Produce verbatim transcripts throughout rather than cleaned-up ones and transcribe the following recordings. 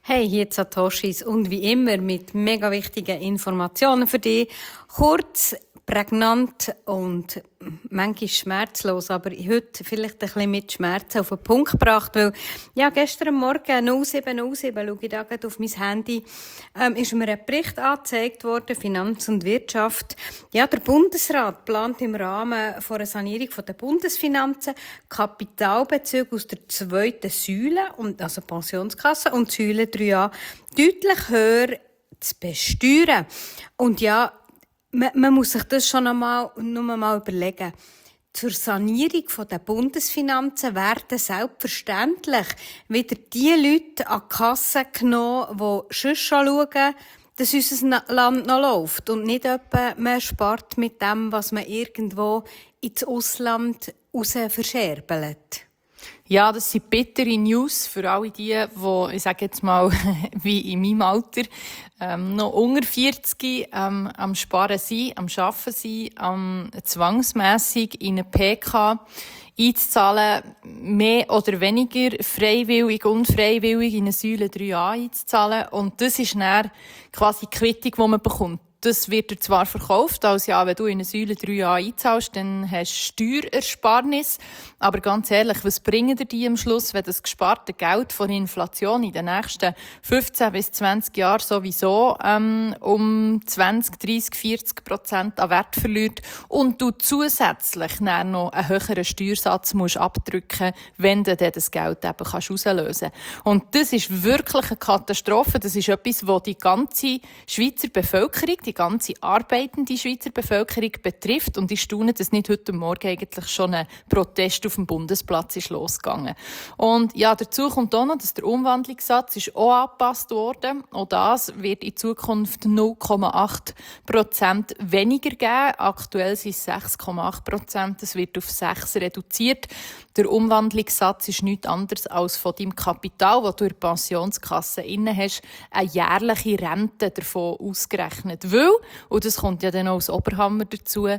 Hey, hier Satoshis und wie immer mit mega wichtigen Informationen für dich. Kurz, prägnant und manchmal schmerzlos, aber heute vielleicht ein bisschen mit Schmerzen auf den Punkt gebracht, weil ja, gestern Morgen null sieben null sieben schaue ich da gerade auf mein Handy, ähm, ist mir ein Bericht angezeigt worden, Finanz und Wirtschaft. Ja, der Bundesrat plant im Rahmen von einer Sanierung der Bundesfinanzen Kapitalbezüge aus der zweiten Säule, und also Pensionskasse und Säule drei a, deutlich höher zu besteuern. Und ja, Man, man muss sich das schon einmal, nur mal überlegen. Zur Sanierung der Bundesfinanzen werden selbstverständlich wieder die Leute an die Kasse genommen, die sonst schon schauen, dass unser Land noch läuft. Und nicht etwa, man spart mit dem, was man irgendwo ins Ausland raus verscherbelt. Ja, das sind bittere News für alle die, die, ich sage jetzt mal, wie in meinem Alter, ähm, noch unter vierzig ähm, am Sparen sind, am Arbeiten sind, am zwangsmässig in eine P K einzuzahlen, mehr oder weniger freiwillig, unfreiwillig in eine Säule drei a einzuzahlen. Und das ist dann quasi die Quittung, die man bekommt. Das wird dir zwar verkauft, als ja, wenn du in eine Säule drei a einzahlst, dann hast du Steuerersparnis. Aber ganz ehrlich, was bringen dir die am Schluss, wenn das gesparte Geld von der Inflation in den nächsten fünfzehn bis zwanzig Jahren sowieso ähm, um zwanzig, dreissig, vierzig Prozent an Wert verliert und du zusätzlich dann noch einen höheren Steuersatz musst abdrücken, wenn du dann das Geld eben kannst rauslösen kannst. Und das ist wirklich eine Katastrophe. Das ist etwas, was die ganze Schweizer Bevölkerung, die ganze arbeitende Schweizer Bevölkerung betrifft. Und ich staune, dass nicht heute Morgen eigentlich schon ein Protest auf dem Bundesplatz ist losgegangen. Und ja, dazu kommt auch noch, dass der Umwandlungssatz ist auch angepasst worden. Auch das wird in Zukunft null Komma acht Prozent weniger geben. Aktuell sind es sechs Komma acht Prozent. Das wird auf sechs reduziert. Der Umwandlungssatz ist nichts anderes als von deinem Kapital, das du in der Pensionskasse inne hast, eine jährliche Rente davon ausgerechnet. Weil, und das kommt ja dann auch als Oberhammer dazu,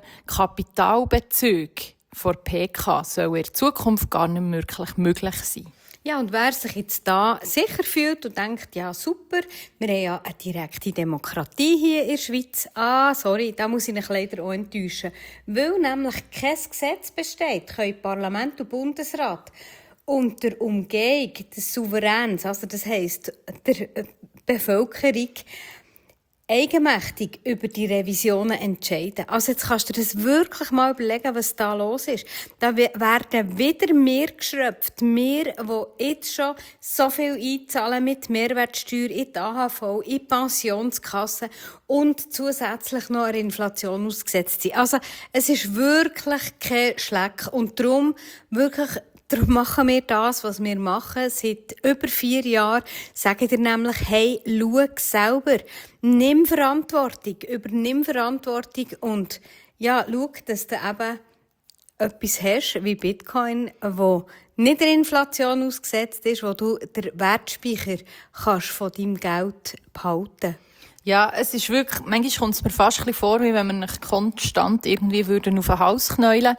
Kapitalbezüge vor P K soll in Zukunft gar nicht wirklich möglich sein. Ja, und wer sich jetzt da sicher fühlt und denkt, ja super, wir haben ja eine direkte Demokratie hier in der Schweiz. Ah, sorry, da muss ich mich leider auch enttäuschen. Weil nämlich kein Gesetz besteht, können Parlament und Bundesrat unter Umgehung des Souveräns, also das heisst der Bevölkerung, eigenmächtig über die Revisionen entscheiden. Also jetzt kannst du dir das wirklich mal überlegen, was da los ist. Da werden wieder mehr geschröpft. Wir, die jetzt schon so viel einzahlen mit Mehrwertsteuer in die A H V, in die Pensionskasse und zusätzlich noch einer Inflation ausgesetzt sind. Also es ist wirklich kein Schleck. Und darum wirklich Darum machen wir das, was wir machen. Seit über vier Jahren sage ich dir nämlich, hey, schau selber. Nimm Verantwortung, übernimm Verantwortung und ja, schau, dass du eben etwas hast wie Bitcoin, wo nicht der Inflation ausgesetzt ist, wo du den Wertspeicher kannst von deinem Geld behalten. Ja, es ist wirklich, manchmal kommt es mir fast ein bisschen vor, wie wenn wir nicht konstant irgendwie würden auf ein Haus knäulen.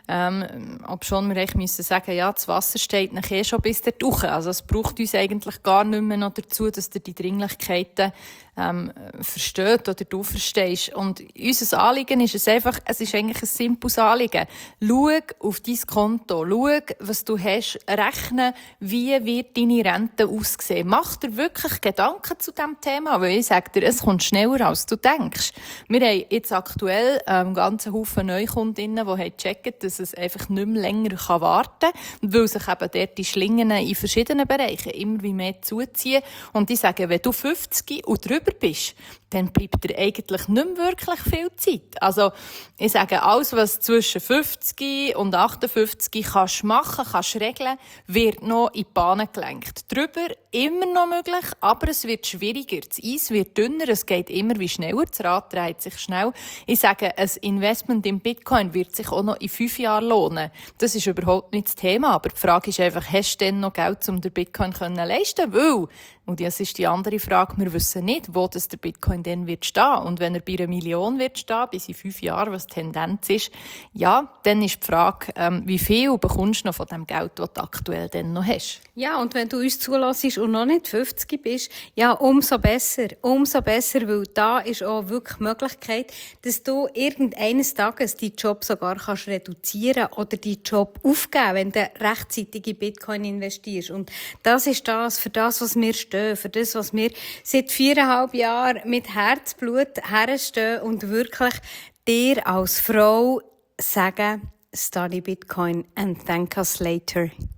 Ähm, ob schon wir eigentlich müssen sagen, ja, das Wasser steht nachher schon bis dort hoch. Also es braucht uns eigentlich gar nicht mehr noch dazu, dass ihr die Dringlichkeiten ähm, versteht oder du verstehst. Und unser Anliegen ist es einfach, es ist eigentlich ein simples Anliegen. Schau auf dein Konto, schau, was du hast, rechne, wie wird deine Rente aussehen. Mach dir wirklich Gedanken zu diesem Thema, weil ich sage dir, es kommt schneller, als du denkst. Wir haben jetzt aktuell ähm, einen ganzen Haufen Neukundinnen, die haben gecheckt, dass es einfach nicht mehr länger warten kann, weil sich eben dort die Schlingen in verschiedenen Bereichen immer wie mehr zuziehen. Und ich sage, wenn du fünfzig und drüber bist, dann bleibt dir eigentlich nicht mehr wirklich viel Zeit. Also, ich sage, alles, was zwischen fünfzig und achtundfünfzig kannst machen, kannst regeln, wird noch in die Bahn gelenkt. Drüber immer noch möglich, aber es wird schwieriger. Das Eis wird dünner, es geht immer wie schneller, das Rad dreht sich schnell. Ich sage, ein Investment in Bitcoin wird sich auch noch in fünf Jahren lohnen. Das ist überhaupt nicht das Thema, aber die Frage ist einfach, hast du denn noch Geld, um den Bitcoin zu leisten? Weil, und das ist die andere Frage, wir wissen nicht, wo das der Bitcoin Bitcoin dann wird stehen. Und wenn er bei einer Million wird stehen, bis in fünf Jahren, was die Tendenz ist, ja, dann ist die Frage, ähm, wie viel bekommst du noch von dem Geld, das du aktuell dann noch hast. Ja, und wenn du uns zulässt und noch nicht fünfzig bist, ja, umso besser. Umso besser, weil da ist auch wirklich die Möglichkeit, dass du irgendeines Tages deinen Job sogar kannst reduzieren oder deinen Job aufgeben, wenn du rechtzeitig in Bitcoin investierst. Und das ist das, für das, was wir stehen, für das, was wir seit viereinhalb Jahren mit Herzblut herstehen und wirklich dir als Frau sagen, study Bitcoin and thank us later.